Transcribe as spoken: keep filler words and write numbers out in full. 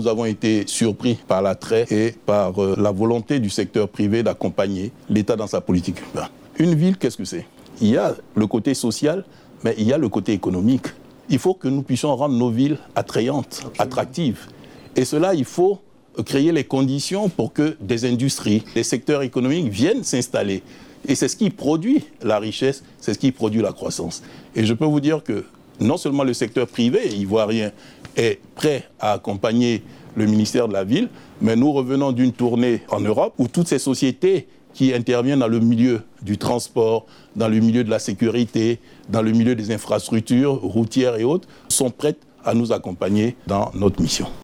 nous avons été surpris par l'attrait et par euh, la volonté du secteur privé d'accompagner l'État dans sa politique urbaine. Une ville, qu'est-ce que c'est? Il y a le côté social, mais il y a le côté économique. Il faut que nous puissions rendre nos villes attrayantes, Absolument. attractives. Et cela, il faut créer les conditions pour que des industries, des secteurs économiques viennent s'installer. Et c'est ce qui produit la richesse, c'est ce qui produit la croissance. Et je peux vous dire que non seulement le secteur privé ivoirien est prêt à accompagner le ministère de la Ville, mais nous revenons d'une tournée en Europe où toutes ces sociétés qui interviennent dans le milieu du transport, dans le milieu de la sécurité, dans le milieu des infrastructures routières et autres, sont prêtes à nous accompagner dans notre mission.